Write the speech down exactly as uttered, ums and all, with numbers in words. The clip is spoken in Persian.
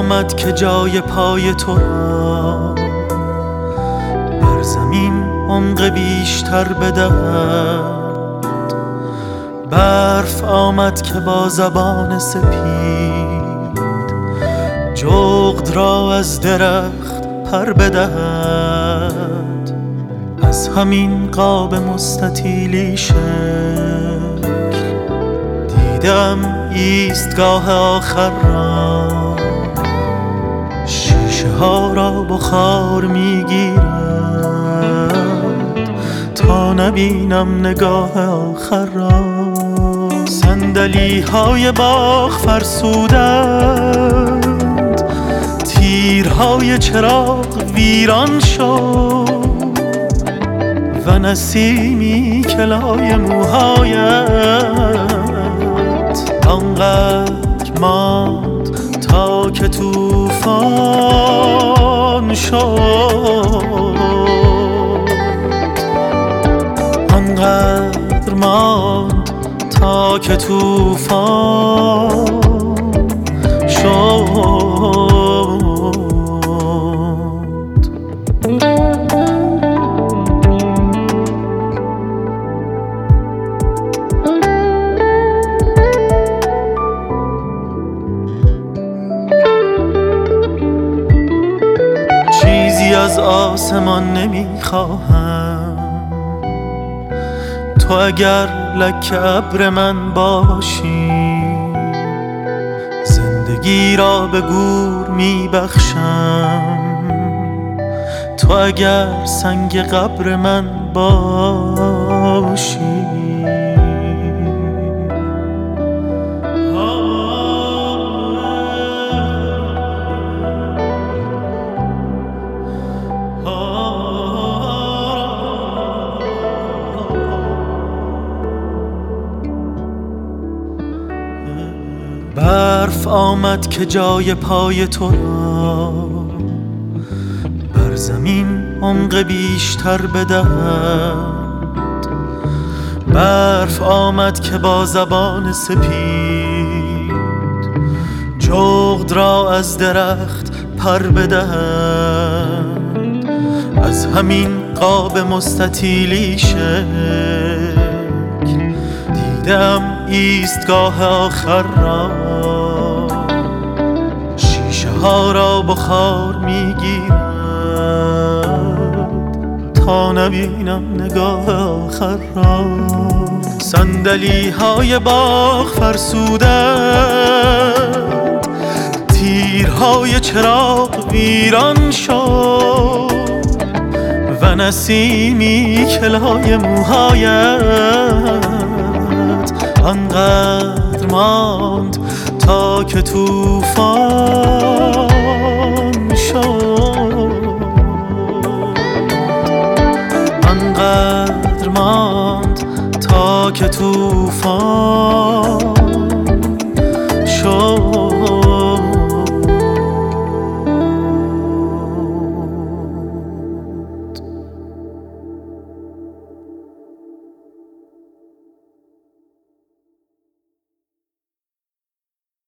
آمد که جای پای تو را بر زمین عمق بیشتر بدهد. برف آمد که با زبان سپید جغد را از درخت پر بدهد. از همین قاب مستطیلی شکل دیدم ایستگاه آخر را. شیشه ها را بخار میگیرد تا نبینم نگاه آخر را. صندلی های باغ فرسودند، تیرهای چراغ ویران شد و نسیمی که لای موهایت آنقدر ماند تا که طوفان شد. آنقدر ماند تا که طوفان شد. چیزی از آسمان نمیخواهم، تو اگر لکه ابر من باشی زندگی را به گور میبخشم. تو اگر سنگ قبر من باشی برف آمد که جای پای تو را بر زمین عمق بیشتر بدهد. برف آمد که با زبان سپید جغد را از درخت پر بدهد. از همین قاب مستطیلی شکل دیدم ایستگاه آخر را. شیشه ها را بخار میگیرد تا نبینم نگاه آخر را. صندلی های باغ فرسودند، تیرهای چراغ ویران شد و نسیمی که لای موهایت آنقدر ماند تا که طوفان شد. آنقدر ماند تا که طوفان